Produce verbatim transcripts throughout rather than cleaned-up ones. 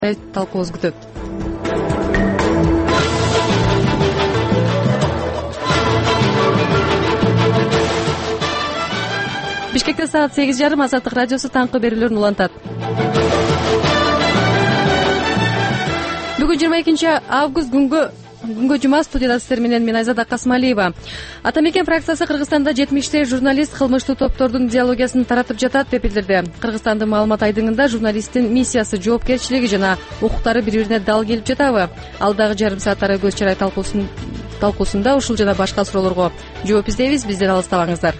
талкуубуз күтөт. Бишкекте саат сегиз жарым Азаттык радиосу таңкы берүүлөрүн улантат. Бүгүн жыйырма экинчи август күнгө Күнгө жума. Студияда сиздер менен мен Айзада Касмалиева. Атамекен фракциясы Кыргызстанда жетимиштей журналист кылмыштуу топтордун идеологиясын таратып жатат деп билдирди. Кыргызстандын маалымат айдыңында журналисттин миссиясы, жоопкерчилиги жана укуктары бири-бирине дал келип жатабы? Алдагы жарым сааттары көз чарай талкуусунда ушул жана башка суроолорго жооп издейбиз. Бизден алыстабаңыздар.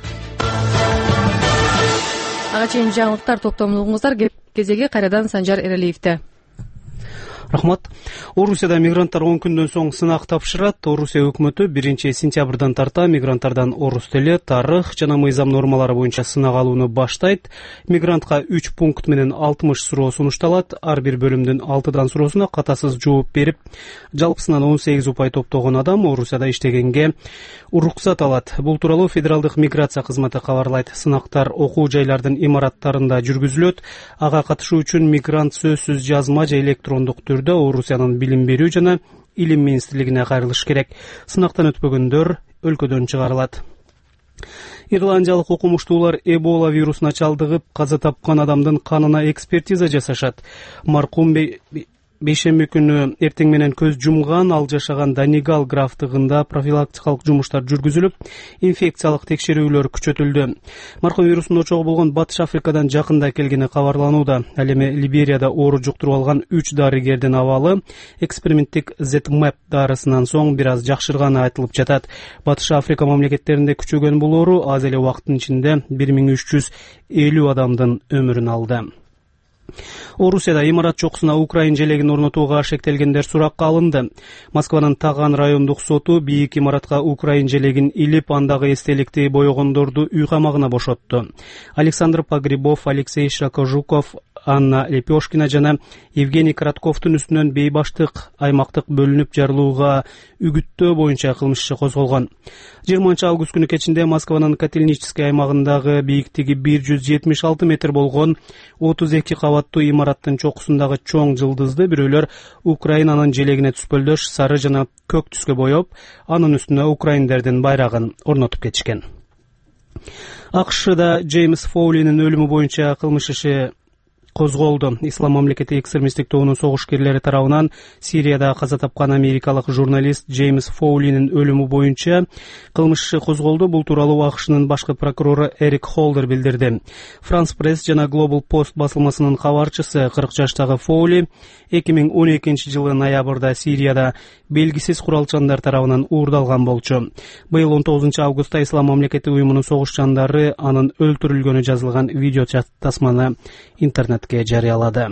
Ага чейин жаңылыктар топтомун угуңуздар. Кезеги кайрадан Санжар Эралиевде. Рахмат. Орусияда мигранттар он күндөн соң сынак тапшырат. Орусия өкмөтү биринчи сентябрдан тарта мигранттардан орус тили, тарых жана мыйзам нормалары боюнча сынак алууну баштайт. Мигрантка үч пункт менен алтымыш суроо сунушталат. Ар бир бөлүмдүн алтыдан суроосуна катасыз жооп берип, жалпысынан он сегиз упай топтогон адам Орусияда иштегенге уруксат алат. Бул тууралуу Федералдык миграция кызматы кабарлайт. Сынактар окуу жайлардын имараттарында жүргүзүлөт. Ага катышуу үчүн мигрант сөзсүз жазма же электрондук түрдө Орусиянын билим берүү жана илим министрлигине кайрылыш керек. Сынактан өтпөгөндөр өлкөдөн чыгарылат. Ирландиялык окумуштуулар Эбола вирусуна чалдыгып, каза тапкан адамдын канына экспертиза жасашат. Маркум бейшемби күнү эртең менен көз жумган, ал жашаган Данигал графтыгында профилактикалык жумуштар жүргүзүлүп, инфекциялык текшерүүлөр күчөтүлдү. Маркум вирусуна очогу болгон Батыш Африкадан жакында келгени кабарланууда. Ал эми Либерияда оору жуктуруп алган үч дарыгердин абалы эксперименттик Z-Map дарысынан соң бир аз жакшырганы айтылып жатат. Батыш Африка мамлекеттеринде күчөгөн бул оору аз эле убакыттын ичинде бир миң үч жүз элүү адамдын өмүрүн алды. Орусияда имарат чокусуна украин желегин орнотууга шектелгендер суракка алынды. Москванын Таган райондук соту бийик имаратка украин желегин илип, андагы эстеликти боёгондорду үй камагына бошотту. Александр Погребов, Алексей Шакожуков, Анна Лепешкина жана Евгений Коротковдун үстүнөн бейбаштык аймактык бөлүнүп жарылууга үгүттөө боюнча кылмыш иши козголгон. жыйырманчы август күнү кечинде Москванын Котельнический аймагындагы бийиктиги бир жүз жетимиш алты метр болгон отуз эки кабаттуу имараттын чокусундагы чоң жылдызды бирөөлөр Украинанын желегине түспөлдөш сары жана көк түскө боеп, анын үстүнө украиндердин байрагын орнотуп кетишкен. АКШда Джеймс Фоулинин өлүмү боюнча кылмыш иши козголду. Ислам мамлекети экстремисттик тобунун согушкерлери тарабынан Сирияда каза тапкан америкалык журналист Джеймс Фоулинин өлүмү боюнча кылмыш иши козголду. Бул тууралуу АКШнын башкы прокурору Эрик Холдер билдирди. France Press жана Global Post басылмасынын кабарчысы кырк жаштагы Фоули эки миң он экинчи жылы ноябрда Сирияда белгисиз куралчандар тарабынан уурдалган болчу. Быйыл он тогузунчу августта Ислам мамлекети уюмунун согушчандары анын өлтүрүлгөнү жазылган видео тасманы интернет жарыялады.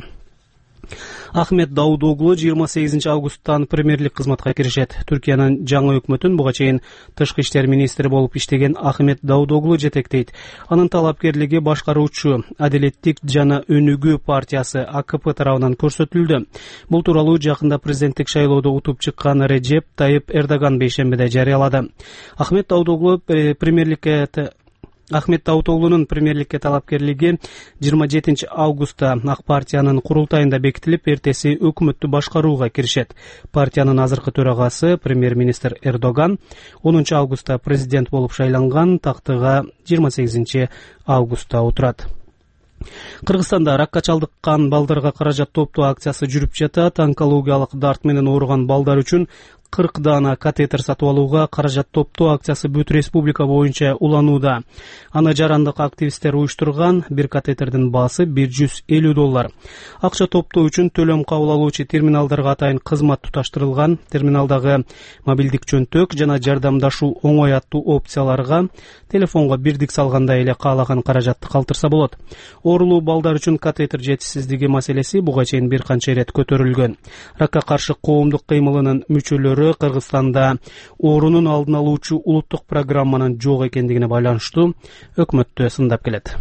Ахмет Даудоглу жыйырма сегизинчи августтан премьерлик кызматка киришет. Түркиянын жаңы өкмөтүн буга чейин тышкы иштер министри болуп иштеген Ахмет Даудоглу жетектейт. Анын талапкерлиги башкаруучу Адилеттик жана Өнүгүү партиясы А К П тарабынан көрсөтүлдү. Бул тууралуу жакында президенттик шайлоодо утуп чыккан Реджеп Тайып Эрдоган бейшембиде жарыялады. Ахмет Даудоглу премьерликке Ахмет Даутоглунун премьерликке талапкерлиги жыйырма жетинчи августта Ак партиянын курултайында бекитилип, эртеси өкмөттү башкарууга киришет. Партиянын азыркы төрагасы премьер-министр Эрдоган онунчу августта президент болуп шайланган, тактыга жыйырма сегизинчи августта отурат. Кыргызстанда ракка чалдыккан балдарга каражат топтоо акциясы жүрүп жатат. Онкологиялык дарт менен ооруган балдар үчүн кырк даана катетер сатып алууга каражат топтоо акциясы бүт республика боюнча уланууда. Аны жарандык активисттер уюштурган. Бир катетердин баасы бир жүз элүү доллар. Акча топтоо үчүн төлөм кабыл алуучу терминалдарга атайын кызмат туташтырылган. Терминалдагы мобилдик чөнтөк жана жардамдашуу оңой аттуу опцияларга телефонго бирдик салгандай эле каалаган каражатты калтырса болот. Оорулуу балдар үчүн катетер жетишсиздиги маселеси буга чейин бир канча ирет көтөрүлгөн. Ракка каршы коомдук кыймылынын мүчөлөрү Кыргызстанда оорунун алдын алуучу улуттук программанын жок экендигине байланыштуу өкмөттү сындап келет.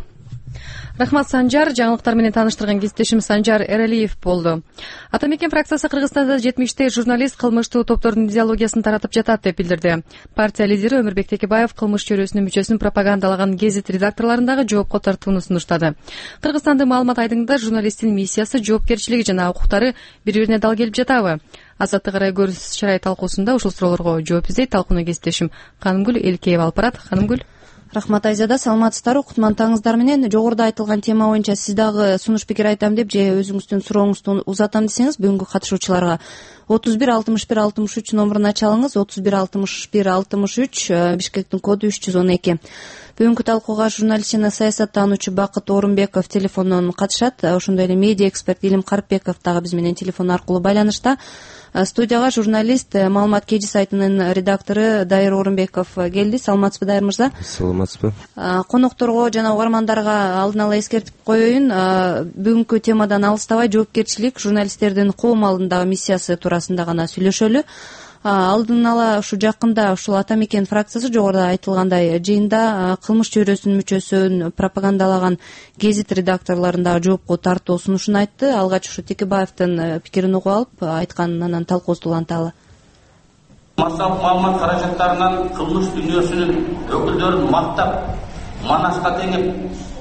Рахмат, Санжар. Жаңылыктар менен тааныштырган кесиптешим Санжар Эралиев болду. Ата мекен фракциясы Кыргызстанда жетимиштей журналист кылмыштуу топтордун идеологиясын таратып жатат деп билдирди. Партия лидери Өмүрбек Текебаев кылмыш чөйрөсүнүн мүчөсүн пропагандалаган гезит редакторлорундағы жоопко тартууну сунуштады. Кыргызстандын маалымат айдыңында журналисттин миссиясы, жоопкерчилиги жана укуктары бири-бирине дал келип жатабы? Азаттык райкөрүс чарай талкуусунда ушул суроолорго жооп издейт талкууну кесиптешим Канымгүл Элкеева алып барат. Канымгүл. Рахмат, Айзада. Саламатсыздарбы? Кутмандыгыңыздар менен. Жогоруда айтылган тема боюнча сиз дагы сунуш пикир айтам деп же өзүңүздүн сурооңузду узатам десеңиз, бүгүнкү катышуучуларга отуз бир алтымыш бир алтымыш үч номуруна чалыңыз. отуз бир алтымыш бир алтымыш үч, Бишкектин коду үч жүз он эки. Бүгүнкү талкууга журналист жана саясаттануучу Бакыт Орунбеков телефондон катышат. Ошондой эле медиа эксперт Илим Карпбеков дагы биз менен телефон аркылуу байланышта. Студияга журналист, маалымат кежи сайтынын редактору Дайыр Орунбеков келди. Саламатсызбы, Дайыр мырза? Саламатсызбы. Конокторго жана угармандарга алдын ала эскертип коеюн. Бүгүнкү темадан алыстабай жоопкерчилик, журналисттердин коом алдындагы миссиясы туурасында гана сүйлөшөлү. Алдын ала ушу жакында ушул Ата мекен фракциясы жогоруда айтылгандай жыйында кылмыш чөйрөсүнүн мүчөсүн пропагандалаган гезит редакторлорунда жоопко тартуу сунушун айтты. Алгач ушу Текебаевдин пикирин угуп алып, айтканын анан талкуубузду уланталы. Массалык маалымат каражаттарынан кылмыш дүйнөсүнүн өкүлдөрүн мактап, манашка теңип,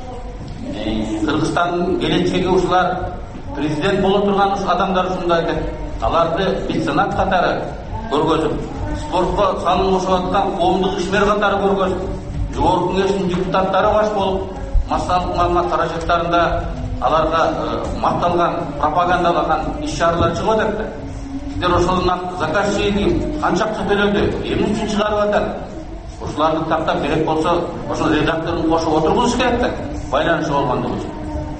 Кыргызстандын келечеги ушулар президент боло турган ушу адамдар ушундай деп, аларды меценат катары көргөзүп, спортко салым кошуп аткан коомдук ишмер катары көргөзүп, жогорку кеңештин депутаттары баш болуп, массалык маалымат каражаттарында аларга макталган, пропагандалаган иш-чаралар чыгып атат да. Сиздер ошолун заказчигин канча акча төлөдү, эмне үчүн чыгарып атат? Ушуларды тактап керек болсо, ошол редакторун кошуп отургузуш керек да, байланышы болгондугу үчүн.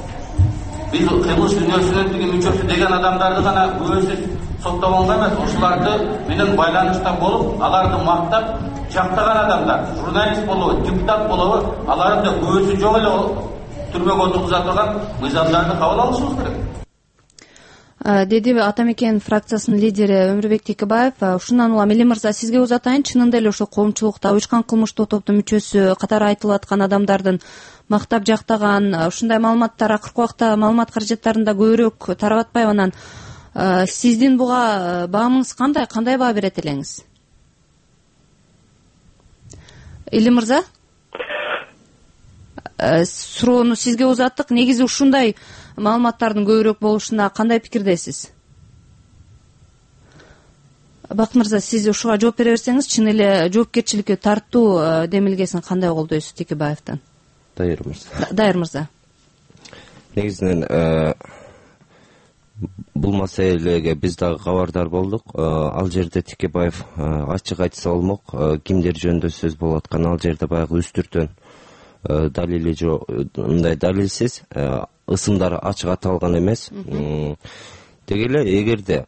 Биз кылмыш дүйнөсүнүн тиги мүчөсү деген адамдарды гана өзү соттогонго эмес, ушуларды менен байланышта болуп, аларды мактап, жактаган адамдар, журналист болобу, депутат болобу, аларды өзү жок эле түрмөгө отургуза турган мыйзамдарды кабыл алышыбыз керек. Деди Ата мекен фракциясынын лидери Өмүрбек Текебаев. Ушундан улам Илим мырза, сизге узатайын. Чынында эле ошол коомчулукта уюшкан кылмыштуу топтун мүчөсү катары айтылып аткан адамдардын мактап жактаган ушундай маалыматтар акыркы убакта маалымат каражаттарында көбүрөөк тарап атпайбы? Анан сиздин буга баамыңыз кандай, кандай баа берет элеңиз? Илим мырза, суроону сизге узаттык. Негизи ушундай маалыматтардын көбүрөөк болушуна кандай пикирдесиз? Бакыт мырза, сиз ушуга жооп бере берсеңиз, чын эле жоопкерчиликке тартуу демилгесин кандай колдойсуз Текебаевден? Дайыр мырза. Дайыр мырза. Негизинен бул маселеге биз дагы кабардар болдук. Ал жерде Текебаев ачык айтса болмок, кимдер жөнүндө сөз болуп аткан. Ал жерде баягы үстүртөн далили жок, мындай далилсиз ысымдар ачык аталган эмес. Деги эле эгерде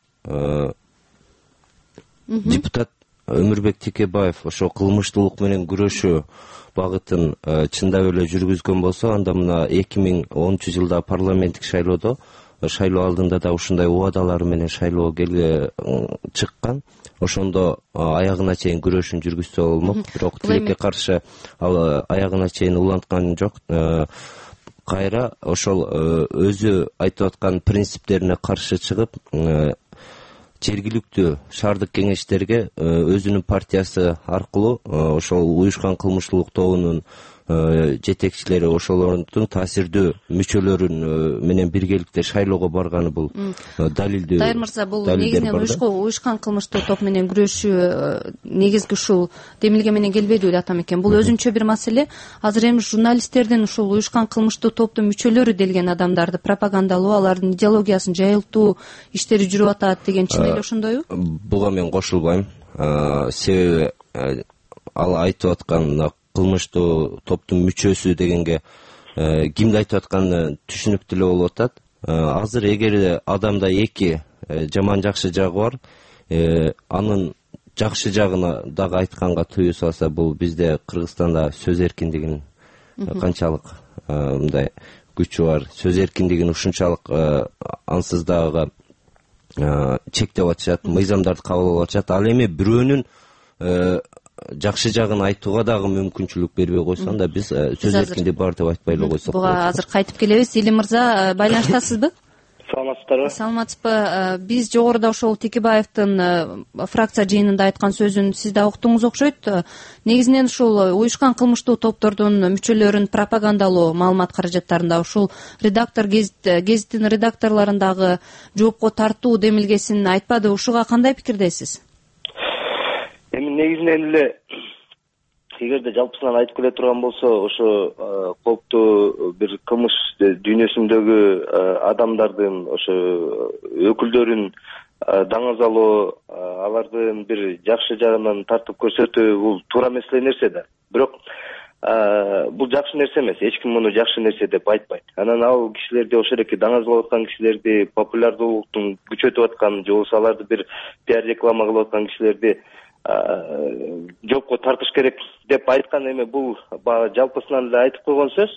депутат Өмүрбек Текебаев ошо кылмыштуулук менен күрөшүү багытын чындап эле жүргүзгөн болсо, анда мына эки миң онунчу жылда парламенттик шайлоодо, шайлоо алдында да ушундай убадалар менен шайлоо келе чыккан. Ошондо аягына чейин күрөшүн жүргүзсө болмок. Бирок тилекке каршы ал аягына чейин уланткан жок. Кайра ошол өзү айтып аткан принциптерине каршы чыгып, жергиликтүү шаардык кеңештерге өзүнүн партиясы аркылуу ошол уюшкан кылмыштуулук тобунун жетекчилери, ошолордун таасирдүү мүчөлөрүн менен биргеликте шайлоого барганы бул далилдүү. Дайыр мырза, бул негизинен уюшкан кылмыштуу топ менен күрөшүү негизги ушул демилге менен келбедиби Ата мекен? Бул өзүнчө бир маселе. Азыр эми журналисттердин ушул уюшкан кылмыштуу топтун мүчөлөрү делген адамдарды пропагандалоо, алардын идеологиясын жайылтуу иштери жүрүп атат деген чын эле ошондойбу? Буга мен кошулбайм. Себеби ал айтып аткан кылмыштуу топтун мүчөсү дегенге кимди айтып атканы түшүнүктүү эле болуп атат. Азыр эгер адамда эки жаман жакшы жагы бар, анын жакшы жагына дагы айтканга тыюу салса, бул бизде Кыргызстанда сөз эркиндигинин канчалык мындай күчү бар, сөз эркиндигин ушунчалык ансыз дагы чектеп атышат, мыйзамдарды кабыл алып атышат. Ал эми бирөөнүн жакшы жагын айтууга дагы мүмкүнчүлүк бербей койсо анда биз сөз эркиндиги бар деп айтпай эле койсок болот. Буга азыр кайтып келебиз. Илим мырза, байланыштасызбы? Саламатсыздарбы? Саламатсызбы. Биз жогоруда ошол Текебаевдин фракция жыйынында айткан сөзүн сиз да уктуңуз окшойт. Негизинен ушул уюшкан кылмыштуу топтордун мүчөлөрүн пропагандалоо маалымат каражаттарында ушул редактор гезиттин редакторлорундагы жоопко тартуу демилгесин айтпады. Ушуга кандай пикирдесиз? Эми негизинен эле эгерде жалпысынан айтып келе турган болсо, ошо кооптуу бир кылмыш дүйнөсүндөгү адамдардын, ошо өкүлдөрүн даңазалоо, алардын бир жакшы жагынан тартып көрсөтүү бул туура эмес нерсе да. Бирок бул жакшы нерсе эмес. Эч ким муну жакшы нерсе деп айтпайт. Анан ал кишилерди, ошол эки даңазалап аткан кишилерди, популярдуулуктун күчөтүп аткан же болбосо аларды бир пиар реклама кылып аткан кишилерди жоопко тартыш керек деп айткан. Эми бул баягы жалпысынан эле айтып койгон сөз.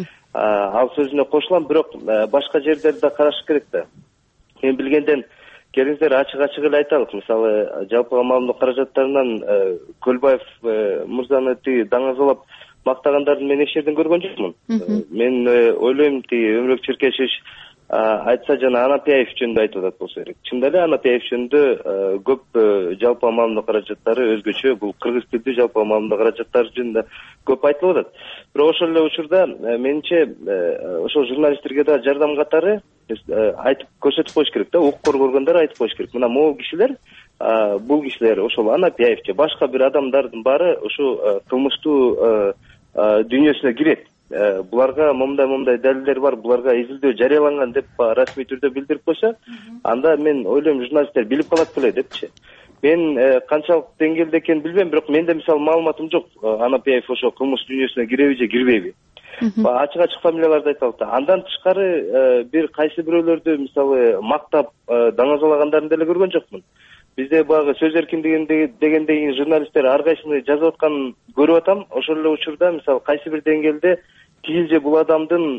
Ал сөзүнө кошулам, бирок башка жерлерди да караш керек да. Мен билгенден келиңиздер ачык-ачык эле айталык. Мисалы, жалпыга маалымдоо каражаттарынан Көлбаев мырзаны тиги даңазалап мактагандарды мен эч жерден көргөн жокмун. Мен ойлойм, тиги Өмүрөк Черкешевич айтса жана Анапияев жөнүндө айтып атат болсо керек. Чындап эле Анапияев жөнүндө көп жалпы маалымдоо каражаттары өзгөчө, бул кыргыз тилдүү жалпы маалымдоо каражаттары жөнүндө көп айтылып атат. Бирок ошол эле учурда менимче ошол журналисттерге да жардам катары айтып көрсөтүп коюш керек да, укук коргогондар айтып коюш керек. Мына могу кишилер, бул кишилер ошол Анапияев же башка бир адамдардын баары ушул кылмыштуу дүйнөсүнө кирет. Буларга момундай-момундай далилдер бар, буларга изилдөө жарыяланган деп расмий түрдө билдирип койсо, анда мен ойлойм журналисттер билип калат беле депчи. Мен канчалык деңгээлде экенин билбейм, бирок менде мисалы маалыматым жок, Анапияев ошо кылмыш дүйнөсүнө киреби же кирбейби. Ачык-ачык фамилияларды айталык да. Андан тышкары бир кайсы бирөөлөрдү мисалы мактап даңазалагандарын деле көргөн жокмун. Бизде баягы сөз эркиндиги дегенден кийин журналисттер ар кайсыны жазып атканын көрүп атам. Ошол эле учурда мисалы кайсы бир деңгээлде тил же бул адамдын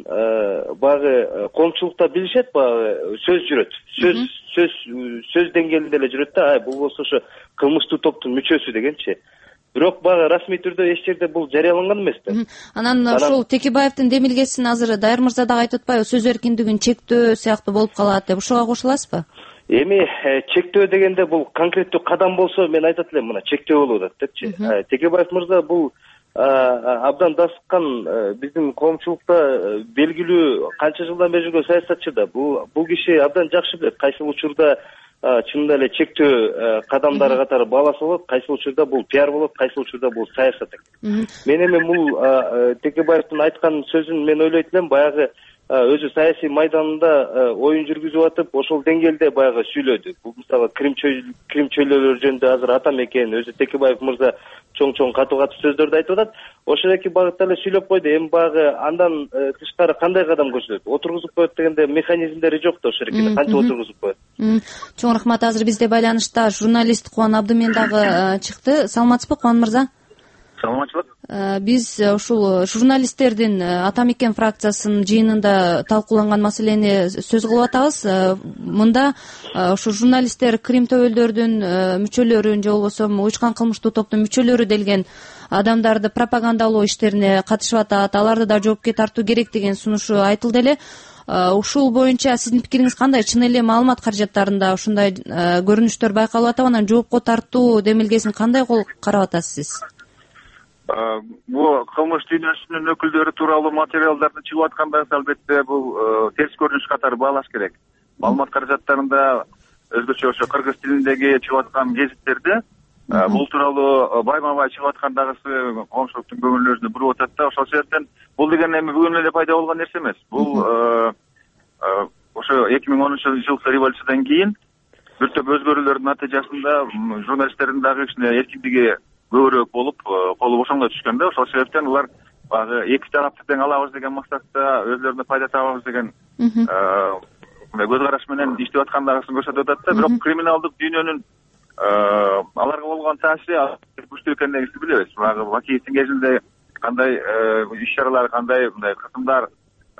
баягы коомчулукта билишет, баягы сөз жүрөт. Сөз сөз сөз деңгээлинде эле жүрөт да. Бул болсо ошо кылмыштуу топтун мүчөсү дегенчи. Бирок баягы расмий түрдө эч жерде бул жарыяланган эмес да. Анан ушул Текебаевдин демилгесин азыр Дайыр мырза дагы айтып атпайбы, сөз эркиндигин чектөө сыяктуу болуп калат деп. Ушуга кошуласызбы? Эми чектөө дегенде бул конкреттүү кадам болсо мен айтат элем, мына чектөө болуп атат депчи. Текебаев мырза бул абдан дасыккан биздин коомчулукта белгилүү канча жылдан бери жүргөн саясатчы да. Бул бул киши абдан жакшы билет кайсы учурда чынында эле чектөө кадамдары катары бааласа болот, кайсы учурда бул пиар болот, кайсы учурда бул саясат экен. Мен эми бул Текебаевдин айткан сөзүн мен ойлойт элем, баягы өзү саясий майданында оюн жүргүзүп атып, ошол деңгээлде баягы сүйлөдү. Бул мисалы Крим чөйлөлөр жөнүндө азыр Атамекен, өзү Текебаев мырза чоң-чоң катуу-катуу сөздөрдү айтып атат. Ошол эки багытта эле сүйлөп койду. Эми баягы андан тышкары кандай кадам көрсөтөт? Отургузуп коет дегенде механизмдери жок да, ошол эки кантип отургузуп коет? Чоң рахмат. Азыр бизде байланышта журналист Кубан Абдымен дагы чыкты. Саламатсызбы, Кубан мырза? Саламатчылык. Биз ушул журналисттердин Атамекен фракциясынын жыйынында талкууланган маселени сөз кылып атабыз. Мында ушу журналисттер Крим төбөлдөрдүн мүчөлөрүн же болбосо уюшкан кылмыштуу топтун мүчөлөрү делген адамдарды пропагандалоо иштерине катышып атат, аларды да жоопко тартуу керек деген сунушу айтылды эле. Ушул боюнча сиздин пикириңиз кандай? Чын эле маалымат каражаттарында ушундай көрүнүштөр байкалып атабы? Анан жоопко тартуу демилгесин кандай карап атасыз сиз? Бул кылмыш дүйнөсүнүн өкүлдөрү тууралуу материалдарды чыгып атканда албетте бул терс көрүнүш катары баалаш керек. Маалымат каражаттарында өзгөчө ошо кыргыз тилиндеги чыгып аткан гезиттерде бул тууралуу байма-бай чыгып аткандагысы коомчулуктун көңүлүн буруп атат да. Ошол себептен бул деген эми бүгүн эле пайда болгон нерсе эмес. Бул ошо эки миң онунчу жылкы революциядан кийин бир топ өзгөрүүлөрдүн натыйжасында журналисттердин дагы кичине эркиндиги көбүрөөк болуп, колу бошоңдой түшкөн да. Ошол себептен улар баягы эки тарапты тең алабыз деген максатта, өзлөрүнө пайда табабыз деген көз караш менен иштеп аткандагысын көрсөтүп атат да. Бирок криминалдык дүйнөнүн аларга болгон таасири күчтүү экендигин билебиз. Баягы Бакиевдин кезинде кандай иш-чаралар, кандай мындай кысымдар,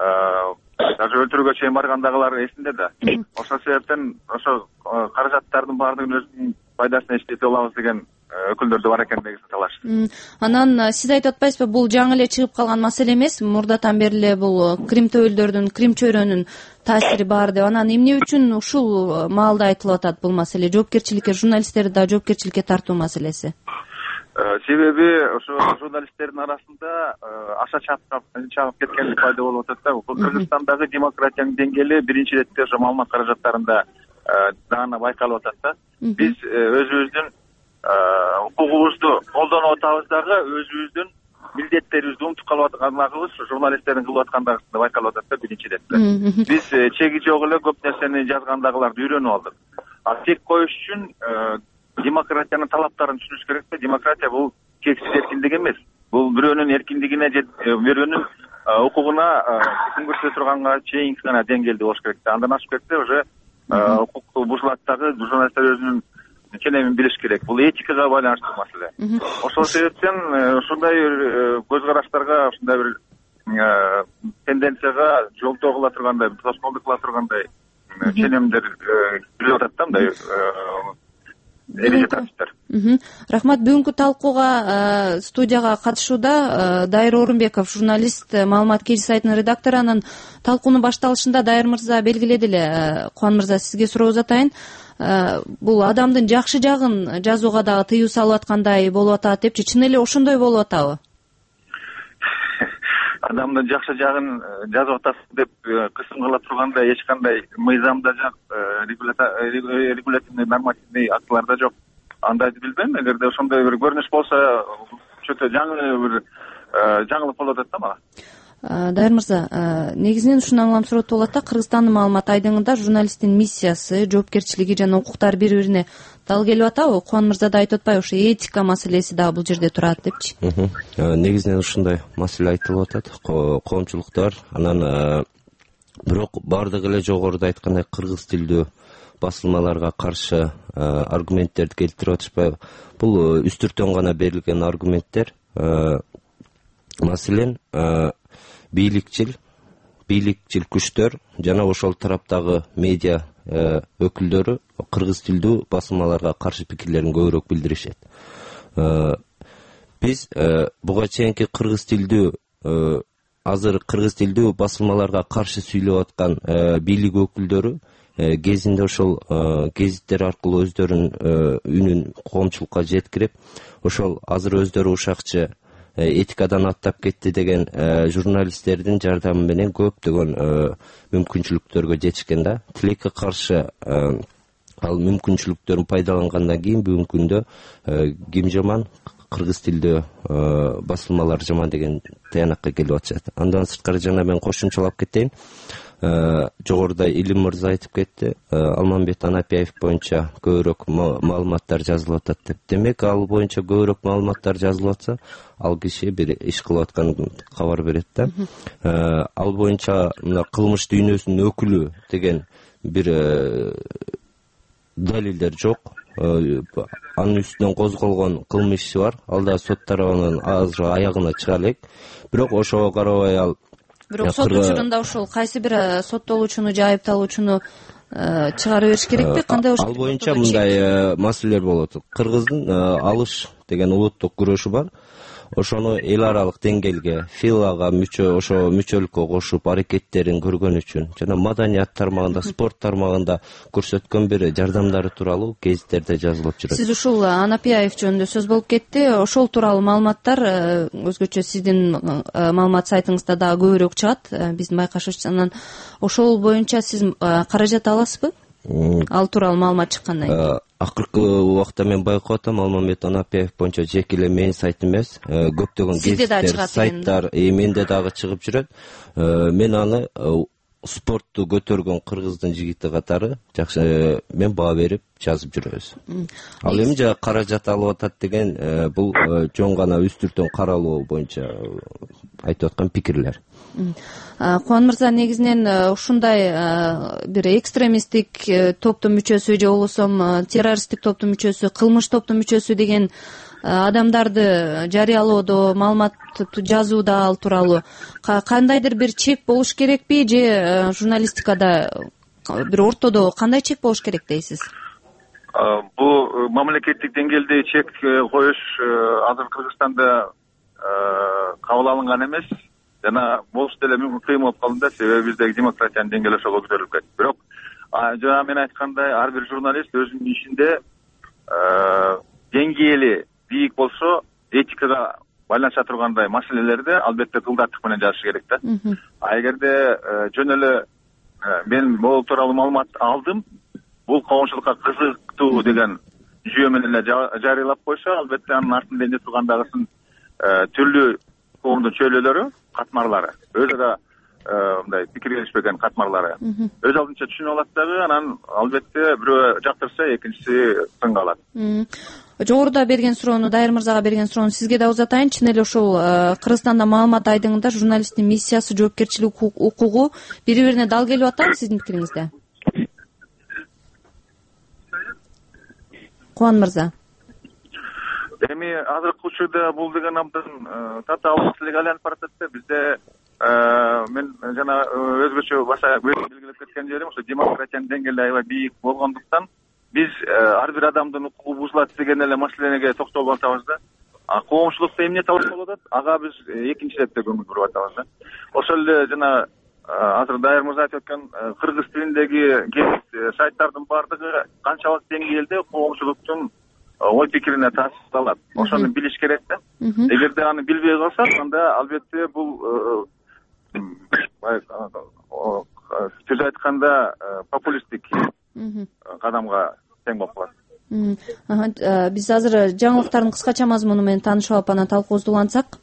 даже өлтүрүүгө чейин баргандагылар эсинде да. Ошол себептен ошо каражаттардын баардыгын өзүнүн пайдасына иштете алабыз деген өкүлдөрдө бар экен негизи талаш. Анан сиз айтып атпайсызбы, бул жаңы эле чыгып калган маселе эмес, мурдатан бери эле бул Крим төбөлдөрдүн, Крим чөйрөнүн таасири бар деп. Анан эмне үчүн ушул маалда айтылып атат бул маселе? Жоопкерчиликке, журналисттерди да жоопкерчиликке тартуу маселеси. Себеби ошо журналисттердин арасында аша чагып кеткендик пайда болуп атат да. Бул Кыргызстандагы демократиянын деңгээли биринчи иретте ошо маалымат каражаттарында дагы байкалып атат да. Биз өзүбүздүн укугубузду колдонуп атабыз дагы, өзүбүздүн милдеттерибизди унутуп калып атканыбыз журналисттердин кылып аткандыгы байкалып атат да биринчи иретте. Биз чеги жок эле көп нерсени жазгандагыларды үйрөнүп алдык. А тек коюш үчүн демократиянын талаптарын түшүнүш керек да. Демократия бул чексиз эркиндик эмес. Бул бирөөнүн эркиндигине же бирөөнүн укугуна күн көрсөтө турганга чейинки гана деңгээлде болуш керек да. Андан ашып кетсе уже укук бузулат дагы, журналисттер өзүнүн ченемин билиш керек. Бул этикага байланыштуу маселе. Ошол себептен ушундай бир көз караштарга, ушундай бир тенденцияга жолтоо кыла тургандай, тоскоолдук кыла тургандай ченемдер билип атат да, мындай эреже тартиптер. Рахмат. Бүгүнкү талкууга студияга катышууда Дайыр Орунбеков, журналист, Маалымат кежи сайтынын редактору. Анан талкуунун башталышында Дайыр мырза белгиледи эле. Кубан мырза, сизге суроо узатайын. Бул адамдын жакшы жагын жазууга дагы тыюу салып аткандай болуп атат депчи. Чын эле ошондой болуп атабы? Адамдын жакшы жагын жазып атасыз деп кысым кыла тургандай эч кандай мыйзамда жок, регулятивный нормативный актыларда жок. Андайды билбейм. Эгерде ошондой бир көрүнүш болсо, чөтө жаңы бир жаңылык болуп атат да мага. Дайыр мырза, негизинен ушуну аңламсырооп болот да, Кыргызстандын маалымат айдыңында журналисттин миссиясы, жоопкерчилиги жана укуктары бири-бирине дал келип атабы? Кубан мырза да айтып атпайбы, ошо этика маселеси дагы бул жерде турат депчи? Негизинен ушундай маселе айтылып атат, коомчулуктар. Анан бирок баардыгы эле жогоруда айткандай кыргыз тилдүү басылмаларга каршы аргументтерди келтирип атышпайбы? Бул үстүртөн гана берилген аргументтер. Маселен, бийликчил бийликчил күчтөр жана ошол тараптагы медиа өкүлдөрү кыргыз тилдүү басылмаларга каршы пикирлерин көбүрөөк билдиришет. Биз буга чейинки кыргыз тилдүү азыр кыргыз тилдүү басылмаларга каршы сүйлөп аткан бийлик өкүлдөрү кезинде ошол гезиттер аркылуу өздөрүнүн үнүн коомчулукка жеткирип, ошол азыр өздөрү ушакчы этикадан аттап кетти деген журналисттердин жардамы менен көптөгөн мүмкүнчүлүктөргө жетишкен да. Тилекке каршы ал мүмкүнчүлүктөрүн пайдалангандан кийин бүгүнкү күндө ким жаман, кыргыз тилдүү басылмалар жаман деген таянакка келип атышат. Андан сырткары жана мен кошумчалап кетейин. Жогоруда Илим мырза айтып кетти, Алмамбет Анапияев боюнча көбүрөөк маалыматтар жазылып атат деп. Демек, ал боюнча көбүрөөк маалыматтар жазылып атса, ал киши бир иш кылып атканын кабар берет да. Ал боюнча мына кылмыш дүйнөсүнүн өкүлү деген бир далилдер жок. Анын үстүнөн козголгон кылмыш иши бар. Ал да сот тарабынан азыр аягына чыга элек. Бирок ошого карабай ал Бирок сот учурунда ошол кайсы бир соттолуучуну же айыпталуучуну чыгарып бериш керекпи? Кандай ошол? Ал боюнча мындай маселелер болот. Кыргыздын Алыш деген улуттук күрөшү бар. Ошону эл аралык деңгээлге, филага мүчө, ошо мүчөлүккө кошуп аракеттерин көргөн үчүн жана маданият тармагында, спорт тармагында көрсөткөн бир жардамдары тууралуу гезиттерде жазылып жүрөт. Сиз ушул Анапияев жөнүндө сөз болуп кетти. Ошол тууралуу маалыматтар өзгөчө сиздин маалымат сайтыңызда дагы көбүрөөк чыгат, биздин байкашыбызча. Анан ошол боюнча сиз каражат аласызбы? Ал тууралуу маалымат чыккандан кийин. Акыркы убакта мен байкап атам, Алмамбет Анапияев боюнча жеке эле менин сайт эмес, көптөгөн гезиттер, сайттар менде дагы чыгып жүрөт. Мен аны спортту көтөргөн кыргыздын жигити катары жакшы мен баа берип жазып жүрөбүз. Ал эми жа каражат алып атат деген бул жөн гана үстүртөн каралуу боюнча айтып аткан пикирлер. Кубан мырза, негизинен ушундай бир экстремисттик топтун мүчөсү же болбосо террористтик топтун мүчөсү, кылмыш топтун мүчөсү деген адамдарды жарыялоодо, маалымат жазууда ал тууралуу кандайдыр бир чек болуш керекпи же журналистикада бир ортодо кандай чек болуш керек дейсиз? бул мамлекеттик деңгээлде чек коюш азыр Кыргызстанда кабыл алынган эмес жана болуш деле мүмкүн кыйын болуп калды да, себеби биздеги демократиянын деңгээли ошого көтөрүлүп кетти. Бирок жана мен айткандай ар бир журналист өзүнүн ишинде деңгээли бийик болсо этикага байланыша тургандай маселелерди албетте кылдаттык менен жазыш керек да. А эгерде жөн эле мен могул тууралуу маалымат алдым, бул коомчулукка кызыктуу деген жүйө менен эле жарыялап койсо, албетте анын артында эмне тургандагысын түрлүү коомдун чөйлөлөрү, катмарлары, өзү да мындай пикир келишпеген катмарлары өз алдынча түшүнүп алат дагы, анан албетте бирөө жактырса экинчиси тыңга алат. Жогоруда берген суроону, Дайыр мырзага берген суроону сизге да узатайын. Чын эле ушул Кыргызстанда маалымат айдыңында журналисттин миссиясы, жоопкерчилик укугу бири бирине дал келип атабы сиздин пикириңизде? Кубан мырза. Эми азыркы учурда бул деген абдан татаал маселеге айланып баратат да. Бизде мен жана өзгөчө баса белгилеп кеткен жерим ошо демократиянын деңгээли аябай бийик болгондуктан биз ар бир адамдын укугу бузулат деген эле маселеге токтолуп атабыз да. А коомчулукта эмне талап болуп атат, ага биз экинчи четте көңүл буруп атабыз да. Ошол эле жана азыр Дайыр мырза айтып өткөн кыргыз тилиндеги сайттардын баардыгы канчалык деңгээлде коомчулуктун ой пикирине таасир кылат, ошону билиш керек да. Эгерде аны билбей калсак, анда албетте бул сөз айтканда популисттик кадамга тең болуп калат. Биз азыр жаңылыктардын кыскача мазмуну менен таанышып алып анан талкуубузду улантсак.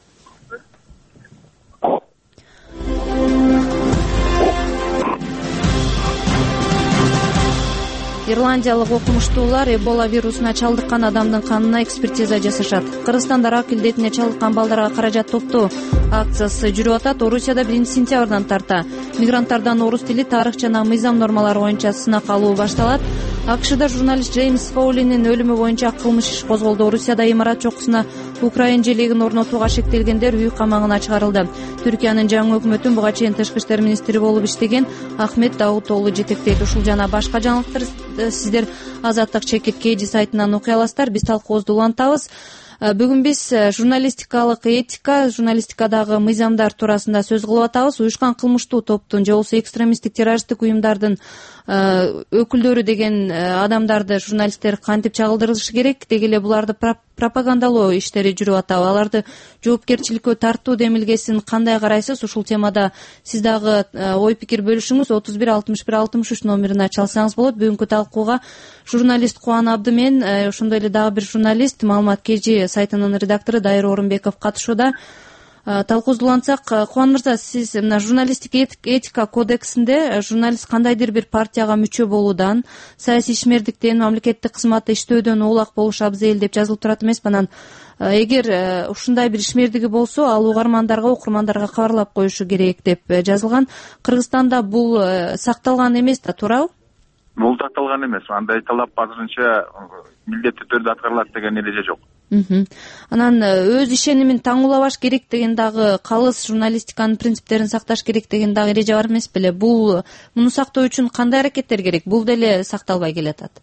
Ирландиялык окумуштуулар Эбола вирусуна чалдыккан адамдын канына экспертиза жасашат. Кыргызстанда рак илдетине чалдыккан балдарга каражат топтоо акциясы жүрүп атат. Орусияда биринчи сентябрдан тарта мигранттардан орус тили, тарых жана мыйзам нормалары боюнча сынак алуу башталат. АКШда журналист Джеймс Фоулинин өлүмү боюнча кылмыш иш козголду. Орусияда имарат чокусуна Украин желегин орнотууга шектелгендер үй камагына чыгарылды. Түркиянын жаңы өкмөтүн буга чейин тышкы иштер министри болуп иштеген Ахмет Даутоглу жетектейт. Ушул жана башка жаңылыктар сиздер Азаттык чекит Кеди сайтынан окуй аласыздар. Биз талкуубузду улантабыз. Бүгүн биз журналистикалык этика, журналистикадагы мыйзамдар туурасында сөз кылып атабыз. Уюшкан кылмыштуу топтун же болбосо экстремисттик террористтик уюмдардын өкүлдөрү деген адамдарды журналисттер кантип чагылдырышы керек, деги эле буларды пропагандалоо иштери жүрүп атабы. Аларды жоопкерчиликке тартуу демилгесин кандай карайсыз? Ушул темада сиз дагы ой пикир бөлүшүңүз. отуз бир алтымыш бир алтымыш үч номерине чалсаңыз болот. Бүгүнкү талкууга журналист Кубан Абды менен ошондой эле дагы бир журналист, Маалымат Кежи сайтынын редактору Дайыр Орунбеков катышууда. Талкуубузду улантсак, Кубан мырза, сиз мына журналисттик этика кодексинде журналист кандайдыр бир партияга мүчө болуудан, саясий ишмердиктен, мамлекеттик кызматта иштөөдөн оолак болуш абзел деп жазылып турат эмеспи? Анан эгер ушундай бир ишмердиги болсо, ал угармандарга, окурмандарга кабарлап коюшу керек деп жазылган. Кыргызстанда бул сакталган эмес да, туурабы? Бул сакталган эмес. Андай талап азырынча милдеттүү түрдө аткарылат деген эреже жок. Анан өз ишенимин таңуулабаш керек деген дагы, калыс журналистиканын принциптерин сакташ керек деген дагы эреже бар эмес беле? Бул муну сактоо үчүн кандай аракеттер керек? Бул деле сакталбай келатат.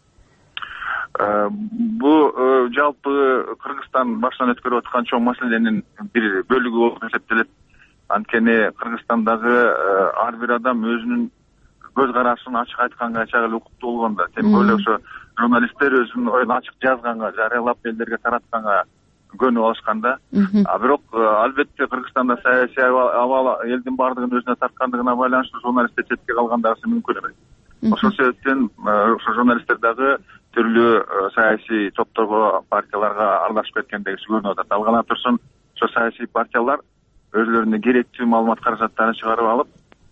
Бул жалпы Кыргызстан башынан өткөрүп аткан чоң маселенин бир бөлүгү болуп эсептелет. Анткени Кыргызстандагы ар бир адам өзүнүн көз карашын ачык айтканга чак эле укуктуу болгон да. Тем более ошо журналисттер өзүнүн оюн ачык жазганга, жарыялап элдерге таратканга көнүп алышкан да. А бирок албетте Кыргызстанда саясий абал элдин баардыгын өзүнө тарткандыгына байланыштуу журналисттер четке калгандагысы мүмкүн эмес. Ошол себептен ошо журналисттер дагы түрлүү саясий топторго, партияларга аралашып кеткендеги көрүнүп атат. Ал гана турсун ошо саясий партиялар өзлөрүнө керектүү маалымат каражаттарын чыгарып алып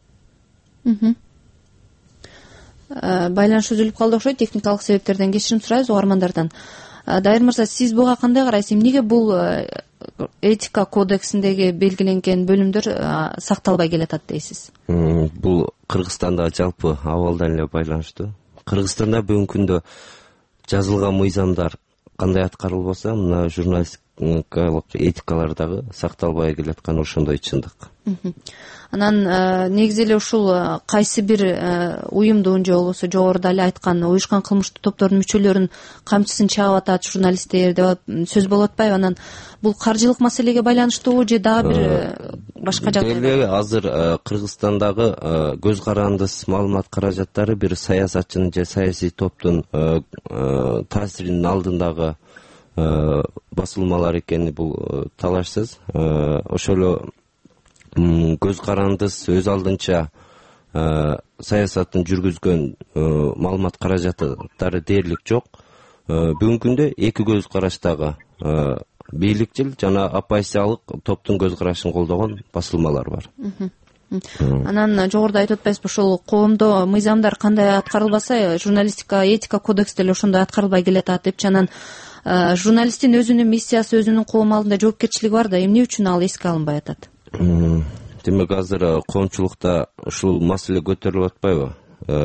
байланыш үзүлүп калды окшойт. Техникалык себептерден кечирим сурайбыз угармандардан. Дайыр мырза, сиз буга кандай карайсыз? Эмнеге бул этика кодексиндеги белгиленген бөлүмдөр сакталбай келатат дейсиз? Бул Кыргызстанда жалпы абалдан эле байланыштуу. Кыргызстанда бүгүнкү күндө жазылган мыйзамдар кандай аткарылбаса, мына журналисттик этикалар дагы сакталбай келатканы ошондой чындык. Анан негизи эле ушул кайсы бир уюмдун же болбосо жогоруда эле айткан уюшкан кылмыштуу топтордун мүчөлөрүн камчысын чаап атат журналисттер деп сөз болуп атпайбы? Анан бул каржылык маселеге байланыштуубу же дагы бир башка жагдай? Деле азыр Кыргызстандагы көз карандысыз маалымат каражаттары бир саясатчынын же саясий топтун таасиринин алдындагы басылмалар экени бул талашсыз. Ошол көз карандысыз өз алдынча саясатын жүргүзгөн маалымат каражаттары дээрлик жок. Бүгүнкү күндө эки көз караштагы бийликчил жана оппозициялык топтун көз карашын колдогон басылмалар бар. Анан жогоруда айтып атпайсызбы, ошол коомдо мыйзамдар кандай аткарылбаса, журналистика этика кодекс деле ошондой аткарылбай келатат депчи. Анан журналисттин өзүнүн миссиясы, өзүнүн коом алдында жоопкерчилиги бар да, эмне үчүн ал эске алынбай атат? Демек азыр коомчулукта ушул маселе көтөрүлүп атпайбы?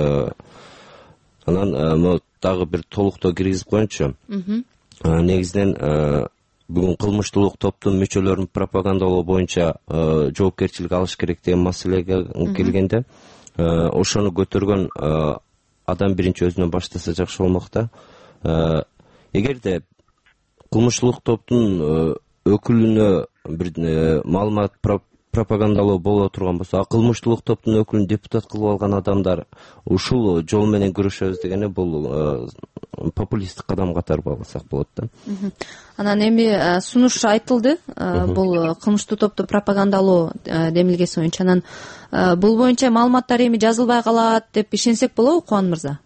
Анан дагы бир толуктоо киргизип коеюнчу. Негизинен бүгүн кылмыштуулук топтун мүчөлөрүн пропагандалоо боюнча жоопкерчилик алыш керек деген маселеге келгенде, ошону көтөргөн адам биринчи өзүнөн баштаса жакшы болмок да. Эгерде кылмыштуулук топтун өкүлүнө бир маалымат пропагандалоо боло турган болсо, кылмыштуулук топтун өкүлүн депутат кылып алган адамдар ушул жол менен күрөшөбүз дегени бул популисттик кадам катары багылсак болот да. Анан эми сунуш айтылды бул кылмыштуу топту пропагандалоо демилгеси боюнча. Анан бул боюнча маалыматтар эми жазылбай калат деп ишенсек болобу, Кубан мырза?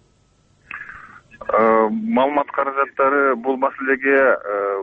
Маалымат каражаттары бул маселеге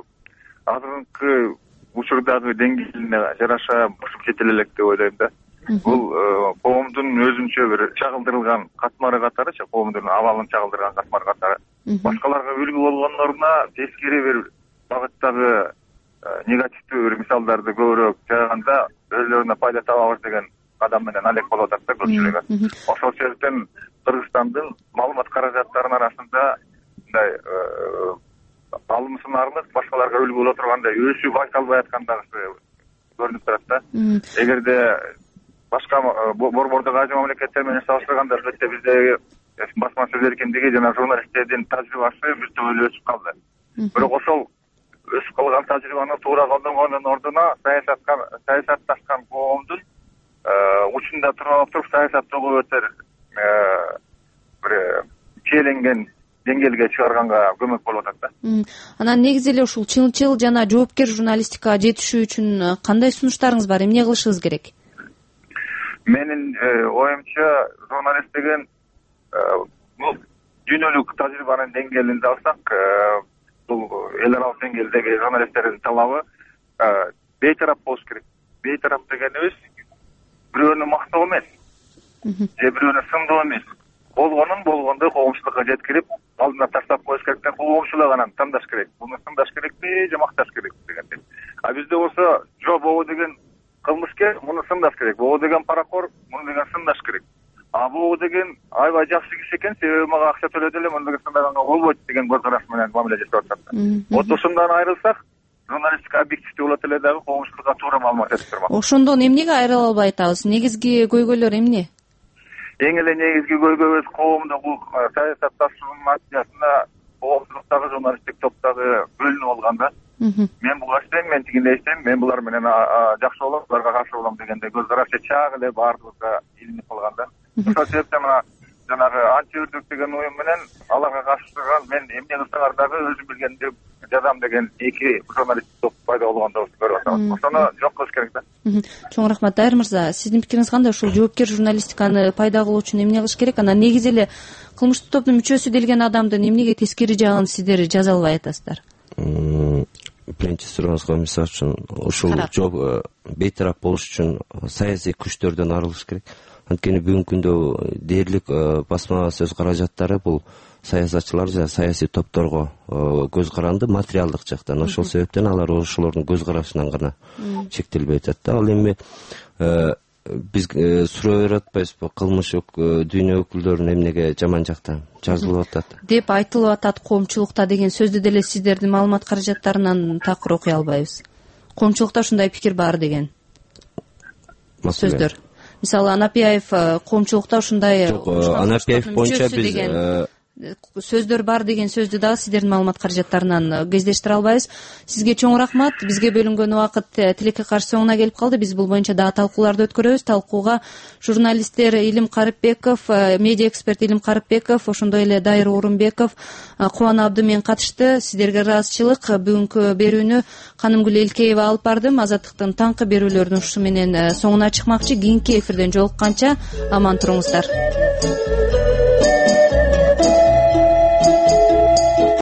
азыркы учурдагы деңгээлине жараша бушуп кете элек деп ойлойм да. Бул коомдун өзүнчө бир чагылдырылган катмары катары, коомдун абалын чагылдырган катмары катары. Башкаларга үлгү болгоноруна тескери бир багыттагы негативдүү бир мисалдарды көбүрөөк жайганда өзүлөрүнө пайда табабыз деген кадам менен алек болуп атат да көпчүлүгү. Ошол себептен Кыргызстандын маалымат каражаттарынын арасында мындай алымсынарлык, башкаларга үлгү боло тургандай өсүү байкалбай аткандагысы көрүнүп турат да. Эгерде башка борбордогу ажы мамлекеттер менен салыштырганда, албетте бизде басма сөз эркиндиги жана журналисттердин тажрыйбасы бир түбөлүү өсүп калды. Бирок ошол өсүп калган тажрыйбаны туура колдонгондун ордуна саясатка саясатташкан коомдун учунда туруп алып туруп саясаттоого өтөр бир чейленген деңгээлге чыгарганга көмөк болуп атат да. Анан негизи эле ушул чынчыл жана жоопкер журналистикага жетишүү үчүн кандай сунуштарыңыз бар? Эмне кылышыбыз керек? Менин оюмча, журналист деген бул дүйнөлүк тажрыйбанын деңгээлинде алсак, бул эл аралык деңгээлдеги журналисттердин талабы бейтарап болуш керек. Бейтарап дегенибиз бирөөнү мактоо эмес, же бирөөнү сындоо эмес. Болгонун болгондой коомчулукка жеткирип, алдына таштап коюш керек да, коомчулук анан тандаш керек. Буну сындаш керекпи же макташ керекпи дегендей. А бизде болсо жок, боо деген кылмыскер, муну сындаш керек. Боо деген паракор, муну деген сындаш керек. А боо деген аябай жакшы киши экен, себеби мага акча төлөдү эле, муну деген сындаганга болбойт деген көз караш менен мамиле жасап атат да. Вот ушундан айрылсак, журналистика объективдүү болот эле дагы коомчулукка туура маалымат берип турмак. Ошондон эмнеге айрыла албай атабыз? Негизги көйгөйлөр эмне? Эң эле негизги көйгөйүбүз коомдогу саясатташуунун натыйжасында коомчулуктагы журналисттик топтогу бөлүнүп алган да. Мен буга иштейм, мен тигинде иштейм, мен булар менен жакшы болом, буларга каршы болом дегенде көз карашы чак эле баардыгыбызга илинип калган да. Ошол себептен мына жанагы антиүрдүк деген уюм менен аларга каршы турган, мен эмне кылсаңар дагы өзүм билгенди жазам деген эки журналисттик топ пайда болгондо көрүп атабыз. Ошону жок кылыш керек да. Чоң рахмат. Дайыр мырза, сиздин пикириңиз кандай? Ушул жоопкер журналистиканы пайда кылуу үчүн эмне кылыш керек? Анан негизи эле кылмыштуу топтун мүчөсү делген адамдын эмнеге тескери жагын сиздер жаза албай атасыздар? Биринчи сурооңузга мисалы үчүн ушул жооп бейтарап болуш үчүн саясий күчтөрдөн арылыш керек. Анткени бүгүнкү күндө дээрлик басма сөз каражаттары бул саясатчылар же саясий топторго көз каранды материалдык жактан. Ошол себептен алар ошолордун көз карашынан гана чектелбей атат да. Ал эми биз суроо берип атпайбызбы, кылмыш дүйнө өкүлдөрүн эмнеге жаман жактан жазылып атат деп айтылып атат коомчулукта деген сөздү деле сиздердин маалымат каражаттарынан такыр окуй албайбыз. Коомчулукта ушундай пикир бар деген сөздөр. Мисалы Анапияев коомчулукта ушундай жок, Анапияев боюнча биз сөздөр бар деген сөздү дагы сиздердин маалымат каражаттарынан кездештире албайбыз. Сизге чоң рахмат. Бизге бөлүнгөн убакыт тилекке каршы соңуна келип калды. Биз бул боюнча дагы талкууларды өткөрөбүз. Талкууга журналисттер Илим Карыпбеков, медиа эксперт Илим Карыпбеков, ошондой эле Дайыр Орунбеков, Кубан Абдымен катышты. Сиздерге ыраазычылык. Бүгүнкү берүүнү Канымгүл Элкеева алып бардым. Азаттыктын таңкы берүүлөрүнүн ушу менен соңуна чыкмакчы. Кийинки эфирден жолукканча аман туруңуздар.